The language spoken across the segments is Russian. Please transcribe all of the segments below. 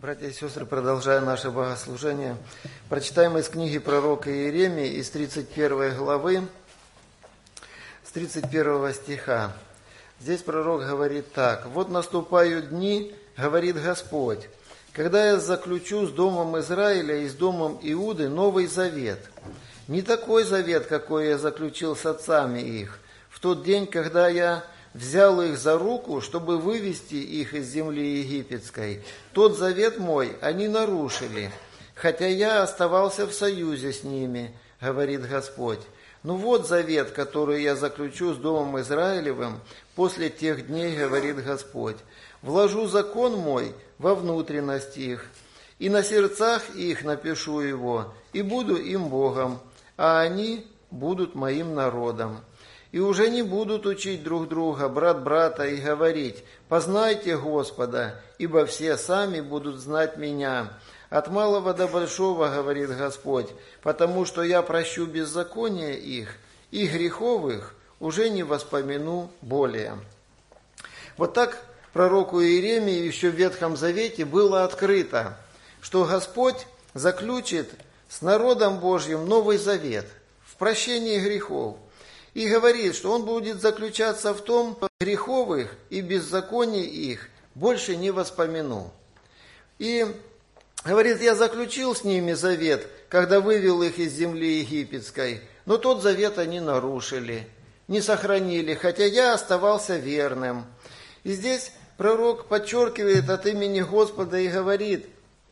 Братья и сестры, продолжая наше богослужение, прочитаем из книги пророка Иеремии, из 31 главы, с 31 стиха. Здесь пророк говорит так: «Вот наступают дни, говорит Господь, когда я заключу с домом Израиля и с домом Иуды новый завет. Не такой завет, какой я заключил с отцами их, в тот день, когда я взял их за руку, чтобы вывести их из земли египетской. Тот завет мой они нарушили, хотя я оставался в союзе с ними, говорит Господь. Ну вот завет, который я заключу с домом Израилевым после тех дней, говорит Господь. Вложу закон мой во внутренность их, и на сердцах их напишу его, и буду им Богом, а они будут моим народом. И уже не будут учить друг друга, брат брата, и говорить: познайте Господа, ибо все сами будут знать меня. От малого до большого, говорит Господь, потому что я прощу беззаконие их, и грехов их уже не воспомяну более». Вот так пророку Иеремии еще в Ветхом Завете было открыто, что Господь заключит с народом Божьим новый завет в прощении грехов. И говорит, что он будет заключаться в том, что грехов их и беззаконий их больше не воспомяну. И говорит: я заключил с ними завет, когда вывел их из земли египетской, но тот завет они нарушили, не сохранили, хотя я оставался верным. И здесь пророк подчеркивает от имени Господа и говорит: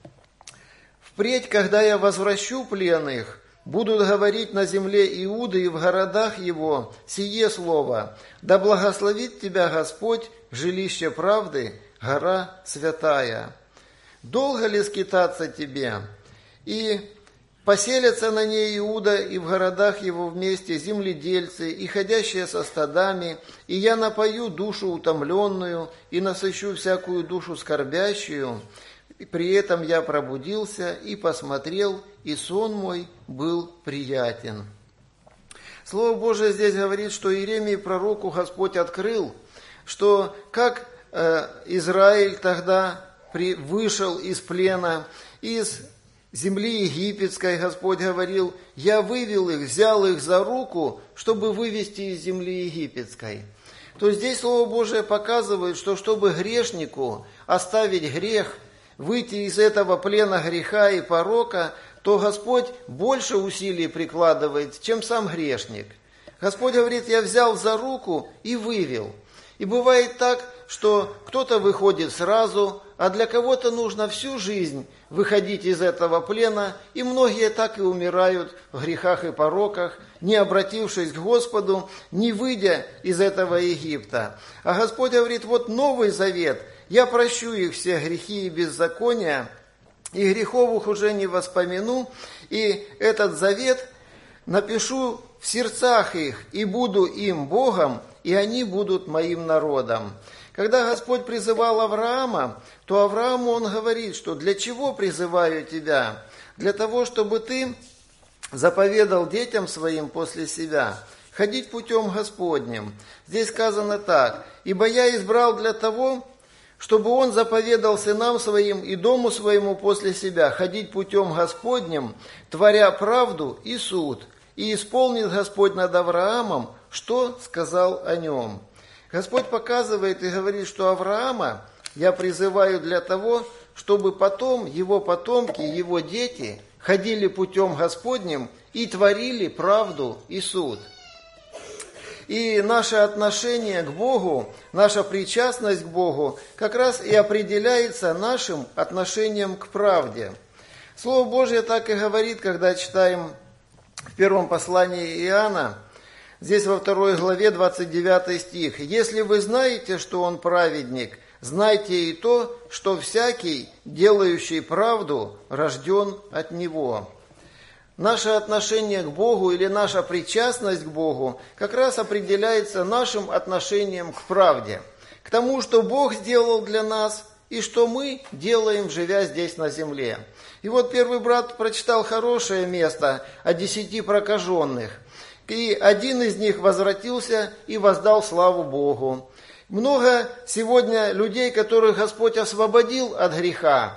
впредь, когда я возвращу плен их, будут говорить на земле Иуды и в городах его сие слово: да благословит тебя Господь, жилище правды, гора святая. Долго ли скитаться тебе? И поселятся на ней Иуда и в городах его вместе земледельцы и ходящие со стадами, и я напою душу утомленную и насыщу всякую душу скорбящую. И при этом я пробудился и посмотрел, и сон мой был приятен». Слово Божие здесь говорит, что Иеремии пророку Господь открыл, что как Израиль тогда вышел из плена, из земли египетской, Господь говорил: я вывел их, взял их за руку, чтобы вывести из земли египетской. То здесь Слово Божие показывает, что чтобы грешнику оставить грех, выйти из этого плена греха и порока, то Господь больше усилий прикладывает, чем сам грешник. Господь говорит: я взял за руку и вывел. И бывает так, что кто-то выходит сразу, а для кого-то нужно всю жизнь выходить из этого плена, и многие так и умирают в грехах и пороках, не обратившись к Господу, не выйдя из этого Египта. А Господь говорит: вот новый завет, я прощу их все грехи и беззакония, и грехов их уже не воспомяну, и этот завет напишу в сердцах их, и буду им Богом, и они будут моим народом. Когда Господь призывал Авраама, то Аврааму Он говорит, что для чего призываю тебя? Для того, чтобы ты заповедал детям своим после себя ходить путем Господним. Здесь сказано так: ибо я избрал для того, чтобы он заповедал сынам своим и дому своему после себя ходить путем Господним, творя правду и суд, и исполнит Господь над Авраамом, что сказал о нем». Господь показывает и говорит, что Авраама я призываю для того, чтобы потом его потомки, его дети ходили путем Господним и творили правду и суд. И наше отношение к Богу, наша причастность к Богу как раз и определяется нашим отношением к правде. Слово Божье так и говорит, когда читаем в первом послании Иоанна, здесь во 2 главе 29 стих: «Если вы знаете, что он праведник, знайте и то, что всякий, делающий правду, рожден от него». Наше отношение к Богу или наша причастность к Богу как раз определяется нашим отношением к правде, к тому, что Бог сделал для нас и что мы делаем, живя здесь на земле. И вот первый брат прочитал хорошее место о 10 прокаженных. И один из них возвратился и воздал славу Богу. Много сегодня людей, которых Господь освободил от греха,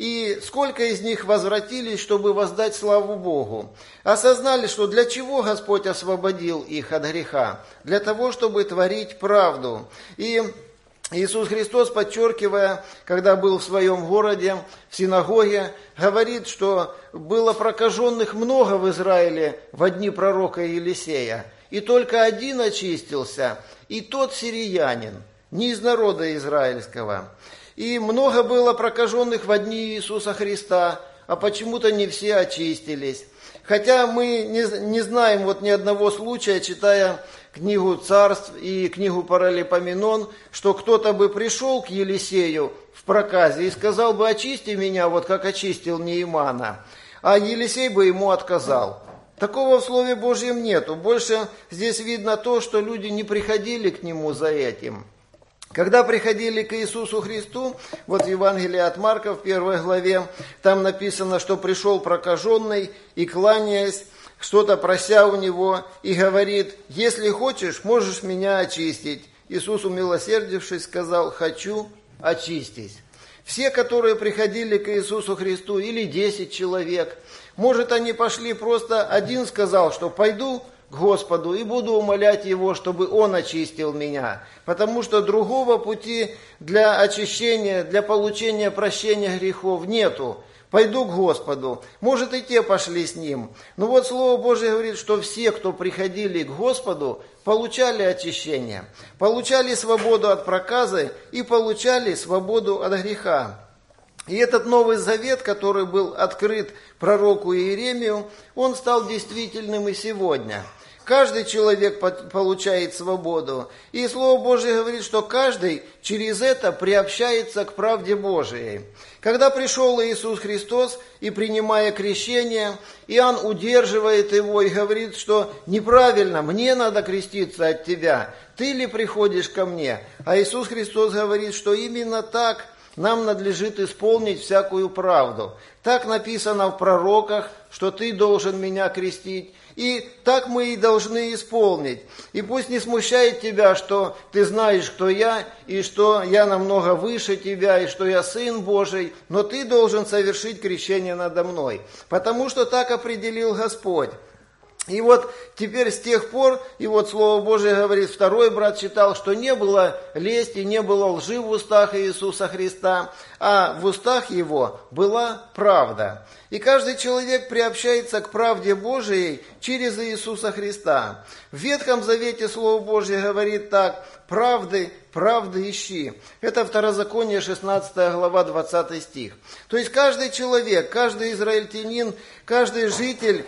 и сколько из них возвратились, чтобы воздать славу Богу. Осознали, что для чего Господь освободил их от греха? Для того, чтобы творить правду. И Иисус Христос, подчеркивая, когда был в своем городе, в синагоге, говорит, что было прокаженных много в Израиле в дни пророка Елисея, и только один очистился, и тот сириянин, не из народа израильского. И много было прокаженных в дни Иисуса Христа, а почему-то не все очистились. Хотя мы не знаем ни одного случая, читая книгу Царств и книгу Паралипоменон, что кто-то бы пришел к Елисею в проказе и сказал бы: очисти меня, вот как очистил Неимана. А Елисей бы ему отказал. Такого в Слове Божьем нету. Больше здесь видно то, что люди не приходили к нему за этим. Когда приходили к Иисусу Христу, вот в Евангелии от Марка в 1 главе, там написано, что пришел прокаженный и, кланяясь, что-то прося у него, и говорит: если хочешь, можешь меня очистить. Иисус, умилосердившись, сказал: хочу, очистись. Все, которые приходили к Иисусу Христу, или 10 человек, может, они пошли просто, один сказал, что пойду к Господу и буду умолять Его, чтобы Он очистил меня. Потому что другого пути для очищения, для получения прощения грехов нету. Пойду к Господу. Может, и те пошли с Ним. Но вот Слово Божие говорит, что все, кто приходили к Господу, получали очищение, получали свободу от проказы и получали свободу от греха. И этот Новый Завет, который был открыт пророку Иеремию, он стал действительным и сегодня. Каждый человек получает свободу. И Слово Божие говорит, что каждый через это приобщается к правде Божией. Когда пришел Иисус Христос и, принимая крещение, Иоанн удерживает его и говорит, что неправильно, мне надо креститься от тебя, ты ли приходишь ко мне? А Иисус Христос говорит, что именно так нам надлежит исполнить всякую правду. Так написано в пророках, что ты должен меня крестить. И так мы и должны исполнить. И пусть не смущает тебя, что ты знаешь, кто я, и что я намного выше тебя, и что я Сын Божий, но ты должен совершить крещение надо мной. Потому что так определил Господь. И вот теперь с тех пор, и вот Слово Божие говорит, второй брат читал, что не было лести, не было лжи в устах Иисуса Христа, а в устах Его была правда. И каждый человек приобщается к правде Божией через Иисуса Христа. В Ветхом Завете Слово Божие говорит так: правды ищи. Это Второзаконие, 16 глава, 20 стих. То есть каждый человек, каждый израильтянин, каждый житель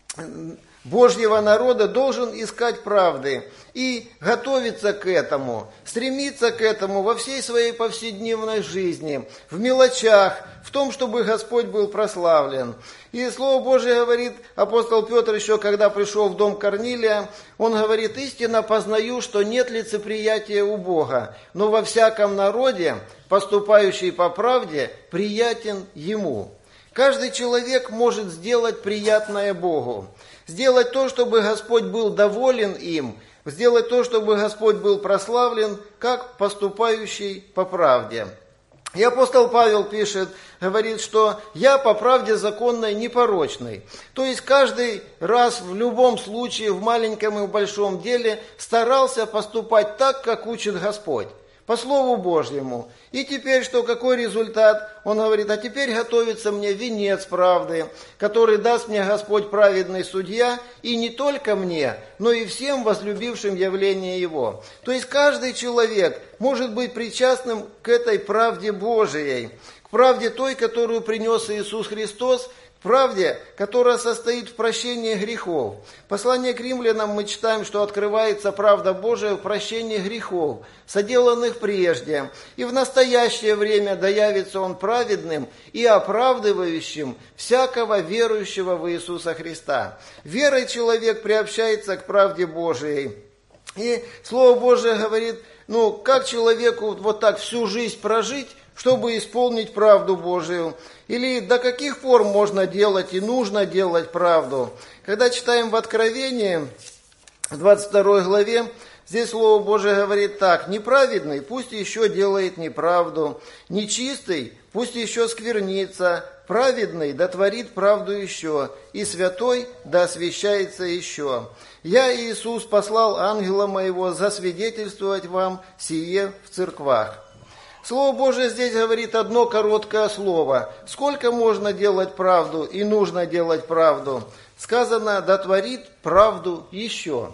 Божьего народа должен искать правды и готовиться к этому, стремиться к этому во всей своей повседневной жизни, в мелочах, в том, чтобы Господь был прославлен. И Слово Божие говорит, апостол Петр еще, когда пришел в дом Корнилия, он говорит: истинно познаю, что нет лицеприятия у Бога, но во всяком народе, поступающий по правде, приятен Ему. Каждый человек может сделать приятное Богу. Сделать то, чтобы Господь был доволен им, сделать то, чтобы Господь был прославлен, как поступающий по правде. И апостол Павел пишет, говорит, что я по правде законной непорочный. То есть каждый раз в любом случае, в маленьком и в большом деле старался поступать так, как учит Господь. По Слову Божьему. И теперь что, какой результат? Он говорит: а теперь готовится мне венец правды, который даст мне Господь праведный судья, и не только мне, но и всем возлюбившим явление Его. То есть каждый человек может быть причастным к этой правде Божией, к правде той, которую принес Иисус Христос, правде, которая состоит в прощении грехов. Послание к римлянам мы читаем, что открывается правда Божия в прощении грехов, соделанных прежде, и в настоящее время доявится Он праведным и оправдывающим всякого верующего в Иисуса Христа. Верой человек приобщается к правде Божией. И Слово Божие говорит, как человеку вот так всю жизнь прожить, чтобы исполнить правду Божию? Или до каких пор можно делать и нужно делать правду? Когда читаем в Откровении, в 22 главе, Здесь Слово Божие говорит так: неправедный пусть еще делает неправду, нечистый пусть еще сквернится, праведный да творит правду еще, и святой да освящается еще. Я, Иисус, послал ангела моего засвидетельствовать вам сие в церквах». Слово Божие здесь говорит одно короткое слово. Сколько можно делать правду и нужно делать правду? Сказано: да творит правду еще.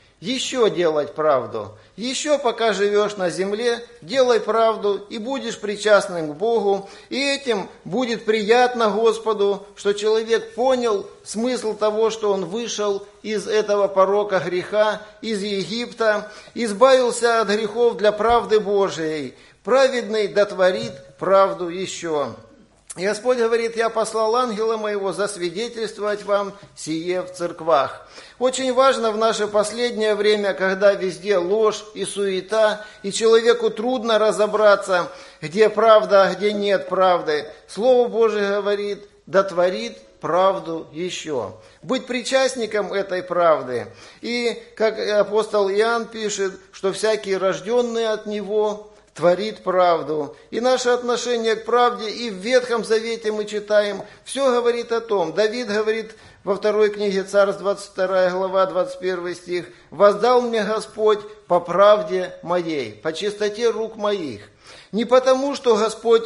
Еще делать правду. Еще пока живешь на земле, делай правду и будешь причастным к Богу. И этим будет приятно Господу, что человек понял смысл того, что он вышел из этого порока греха, из Египта, избавился от грехов для правды Божией. Праведный да творит правду еще. И Господь говорит: я послал ангела моего засвидетельствовать вам сие в церквах. Очень важно в наше последнее время, когда везде ложь и суета, и человеку трудно разобраться, где правда, а где нет правды. Слово Божие говорит: да творит правду еще. Быть причастником этой правды. И как апостол Иоанн пишет, что всякий рожденный от него творит правду. И наше отношение к правде и в Ветхом Завете мы читаем, все говорит о том. Давид говорит во второй книге Царств, 22 глава, 21 стих: «Воздал мне Господь по правде моей, по чистоте рук моих». Не потому, что Господь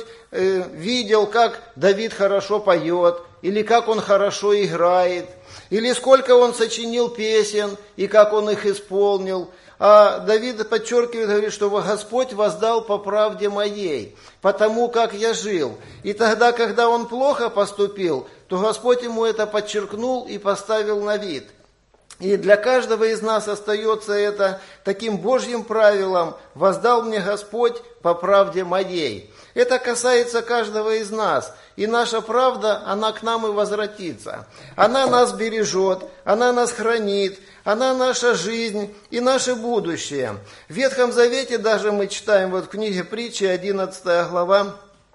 видел, как Давид хорошо поет, или как он хорошо играет, или сколько он сочинил песен, и как он их исполнил. А Давид подчеркивает, говорит, что Господь воздал по правде моей, потому как я жил. И тогда, когда он плохо поступил, то Господь ему это подчеркнул и поставил на вид. И для каждого из нас остается это таким Божьим правилом: воздал мне Господь по правде моей. Это касается каждого из нас. И наша правда, она к нам и возвратится. Она нас бережет, она нас хранит, она наша жизнь и наше будущее. В Ветхом Завете даже мы читаем вот в книге Притчи, 11 глава,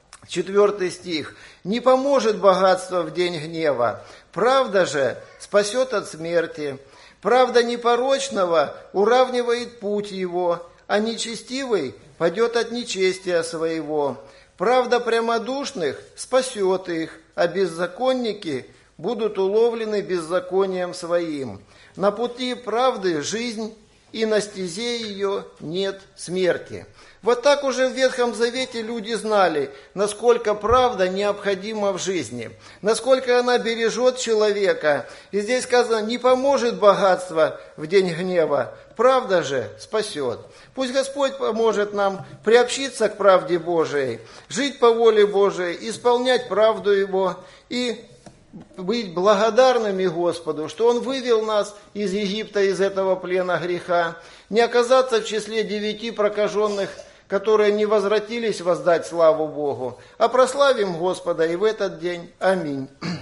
4 стих: «Не поможет богатство в день гнева, правда же спасет от смерти. Правда непорочного уравнивает путь его, а нечестивый падет от нечестия своего. Правда прямодушных спасет их, а беззаконники будут уловлены беззаконием своим. На пути правды жизнь, и на стезе ее нет смерти». Вот так уже в Ветхом Завете люди знали, насколько правда необходима в жизни, насколько она бережет человека. И здесь сказано: не поможет богатство в день гнева, правда же спасет. Пусть Господь поможет нам приобщиться к правде Божией, жить по воле Божией, исполнять правду Его и быть благодарными Господу, что Он вывел нас из Египта, из этого плена греха, не оказаться в числе 9 прокаженных, которые не возвратились воздать славу Богу, а прославим Господа и в этот день. Аминь.